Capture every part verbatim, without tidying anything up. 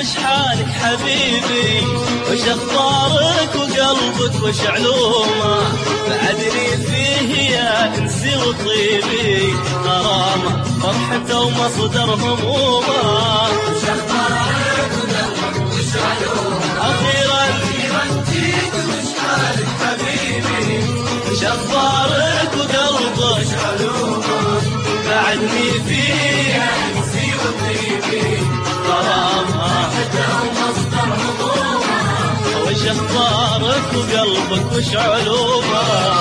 وش حالك حبيبي؟ وش اخبارك وقلبك وش علومه؟ بعدني فيه يا انسي وطيبي غرامه فرحته ومصدر همومه. وش اخبارك وقلبك وش علومه؟ اخيرا اخيرا جيت وش حالك حبيبي؟ وش اخبارك وقلبك وش علومه؟ بعدني فيه يا انسي وطيبي غرامه فرحته ومصدر همومه. وش اخبارك وقلبك وش علومه؟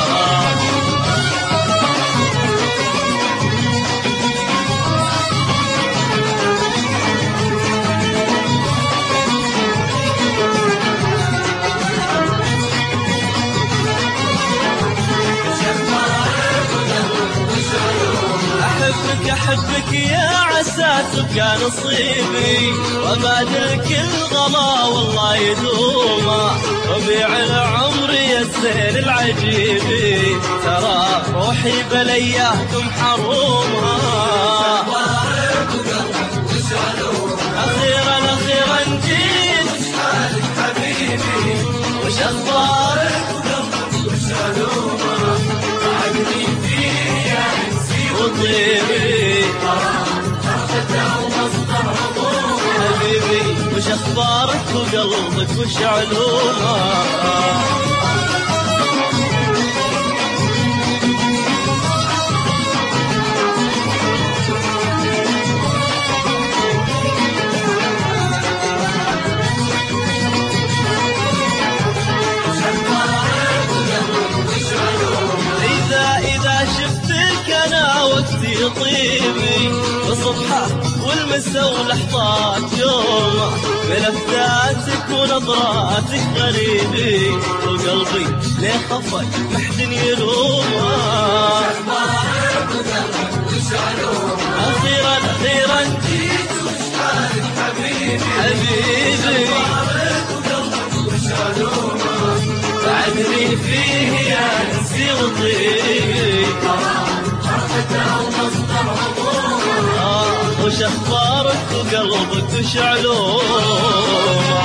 أحبك أحبك يا عسى تبقى نصيبي وبعدك الغلا والله يدومه وبيع العمر يا الزين العجيبي ترى روحي بلياكم حرومه. أخيرا أخيرا جيت وش حالك حبيبي؟ وش أخبارك وش علومه؟ بعدني فيه يا انسي وطيبي فرحته ومصدر همومه. حبيبي وش اخبارك وقلبك وش علومه؟ طيبي وصبحه والمسا ولحظات يومه بلفتاتك ونظراتك غريبي وقلبي ليه خفك محدن يلومه. أخيرا أخيرا جيت وش حالك حبيبي؟ حبيبي وش علومه؟ بعدني فيه يا انسي وطيبي فرحته ومصدر همومه. آه وش اخبارك وقلبك وش علومه؟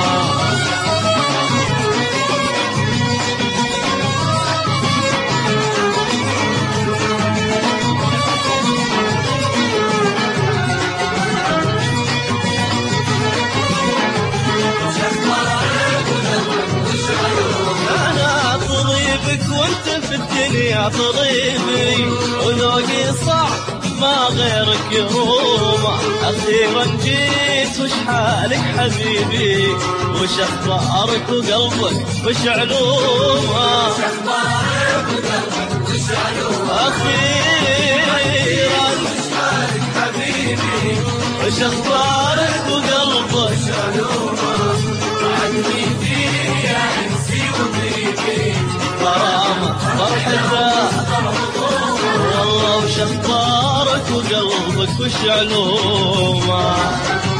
وانت في الدنيا طبيبي وذوقي صعب ما غيرك يرومه. أخيرا جيت وش حالك حبيبي؟ وش اخبارك وقلبك وش علومه؟ وش اخبارك وقلبك وش علومه؟ أخيرا وش حالك حبيبي؟ وش اخبارك وقلبك وش علومه؟ بعدني فيه يا انسي وطيبي غرامه فرحته والله وش اخبارك وقلبك وش علومه؟